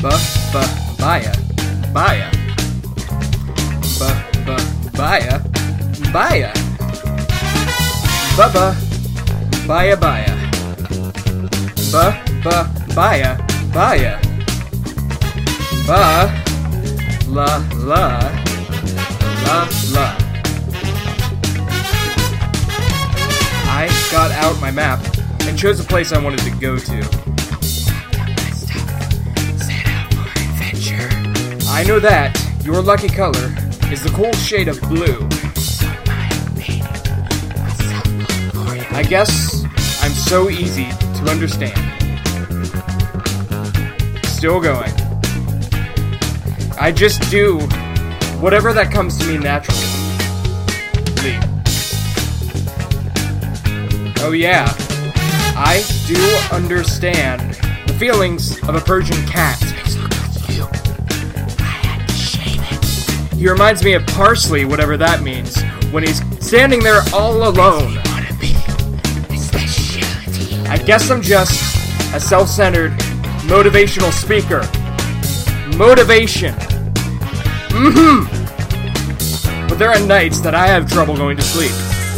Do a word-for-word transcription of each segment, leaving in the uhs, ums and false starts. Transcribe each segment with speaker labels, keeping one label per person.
Speaker 1: Baya. Baya. Baya. Baya. Bubba. Baya baya. Ba ba baya baya. Ba la la la la. I got out my map and chose a place I wanted to go to. I know that your lucky color is the cool shade of blue. I guess I'm so easy to understand. Still going. I just do whatever that comes to me naturally. Oh yeah, I do understand the feelings of a Persian cat. He reminds me of Parsley, whatever that means, when he's standing there all alone. I guess I'm just a self-centered, motivational speaker. Motivation. Mm-hmm. But there are nights that I have trouble going to sleep.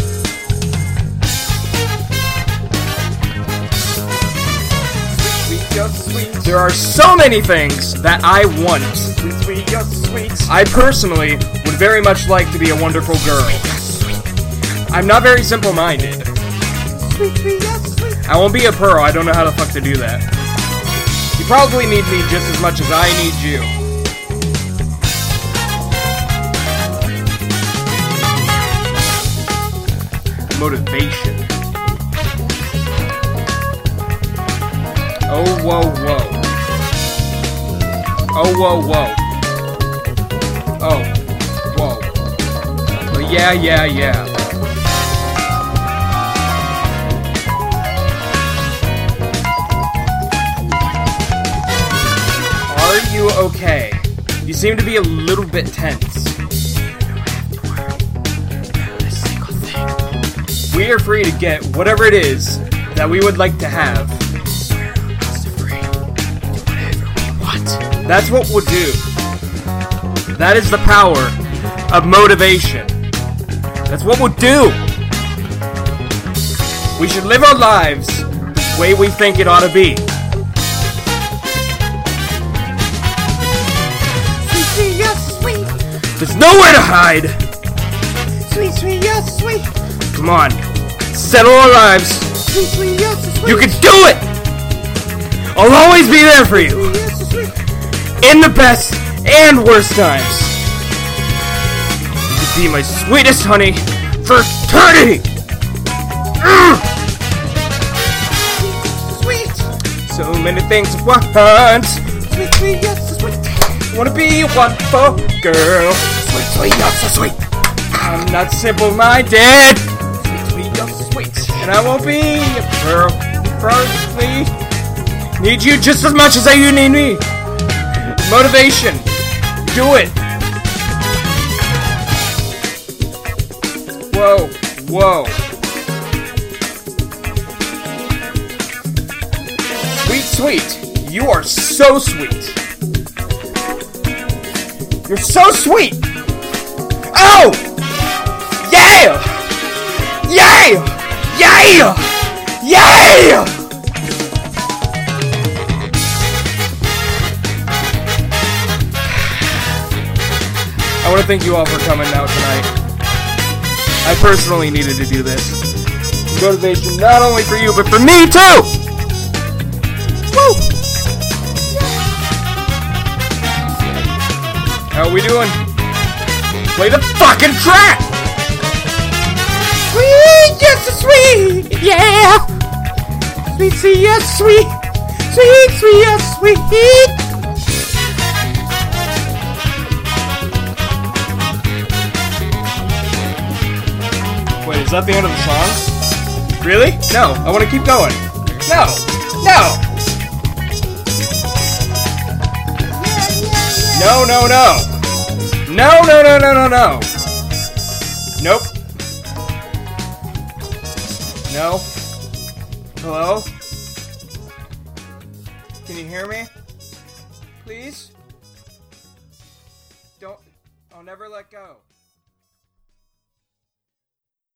Speaker 1: There are so many things that I want. I personally would very much like to be a wonderful girl. I'm not very simple-minded. I won't be a pearl, I don't know how the fuck to do that. You probably need me just as much as I need you. Motivation. Oh, whoa, whoa. Oh, whoa, whoa. Oh, whoa. Oh, yeah, yeah, yeah. Are you okay? You seem to be a little bit tense. We are free to get whatever it is that we would like to have. That's what we'll do. That is the power of motivation. That's what we'll do. We should live our lives the way we think it ought to be.
Speaker 2: Sweet, sweet, yes, sweet.
Speaker 1: There's nowhere to hide.
Speaker 2: Sweet, sweet, yes, sweet.
Speaker 1: Come on. Settle our lives.
Speaker 2: Sweet, sweet, yes, sweet.
Speaker 1: You can do it. I'll always be there for you. In the best and worst times. To be my sweetest honey for eternity! Mm.
Speaker 2: Sweet!
Speaker 1: So many things at once.
Speaker 2: Sweet, sweet, yes, so sweet.
Speaker 1: Wanna be a wonderful girl.
Speaker 2: Sweet, sweet, yes, so sweet.
Speaker 1: I'm not simple-minded.
Speaker 2: Sweet, sweet, yes, so sweet.
Speaker 1: And I won't be a pearl. Probably need you just as much as you need me. Motivation. Do it. Whoa. Whoa. Sweet, sweet. You are so sweet. You're so sweet. Oh! Yeah! Yeah! Yeah! Yeah! I want to thank you all for coming out tonight. I personally needed to do this. Motivation not only for you, but for me too! Woo! How are we doing? Play the fucking track!
Speaker 2: Sweet, yes, so sweet! Yeah! Sweet, sweet, yes, sweet! Sweet, sweet, yes, sweet!
Speaker 1: Wait, is that the end of the song? Really? No, I want to keep going. No! No! No, no, no! No, no, no, no, no, no! Nope. No. Hello? Can you hear me? Please? Don't... I'll never let go.